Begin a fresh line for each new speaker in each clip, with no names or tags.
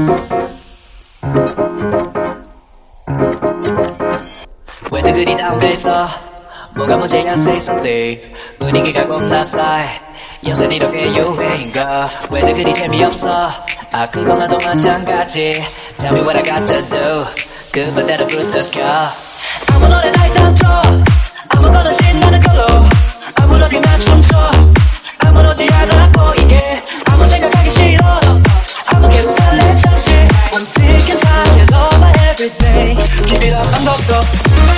왜들 그리 다운돼 있어? 뭐가 문제야? Say something. 분위기가 겁나싸해. 요새 이렇게 유행인가? 왜들 그리 재미없어? 아 그건 나도 마찬가지. Tell me what I got to do. 그만대로 붙어서 아무 노래나 일단 줘. 아무거나 신나는 걸로 아무렇게나 춤춰. 아무렇지 않아 보이게 아무 생각하기 싫어. 아무 개로 설레 잠시. I'm sick and tired of my everything. Keep it up 반복도.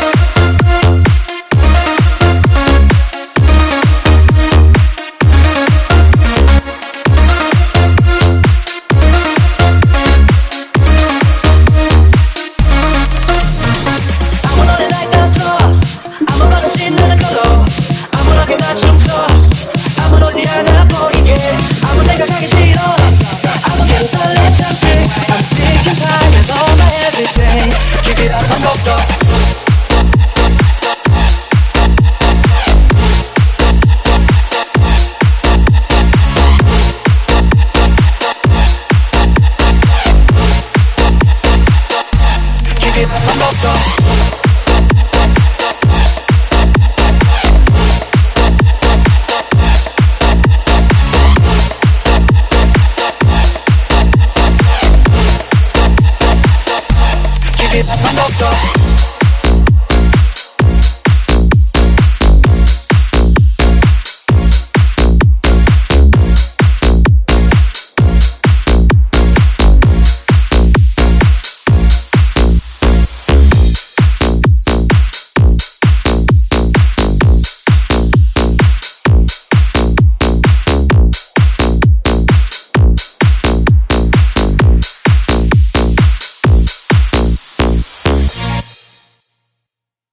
신나는 걸로 아무렇게나 춤춰. 아무렇지 않아 보이게 아무 생각하기 싫어. 아무 개로 설레 잠시. I'm sick and tired of my everything. Keep it up 반복도. Keep it up 반복도. Keep it up, I'm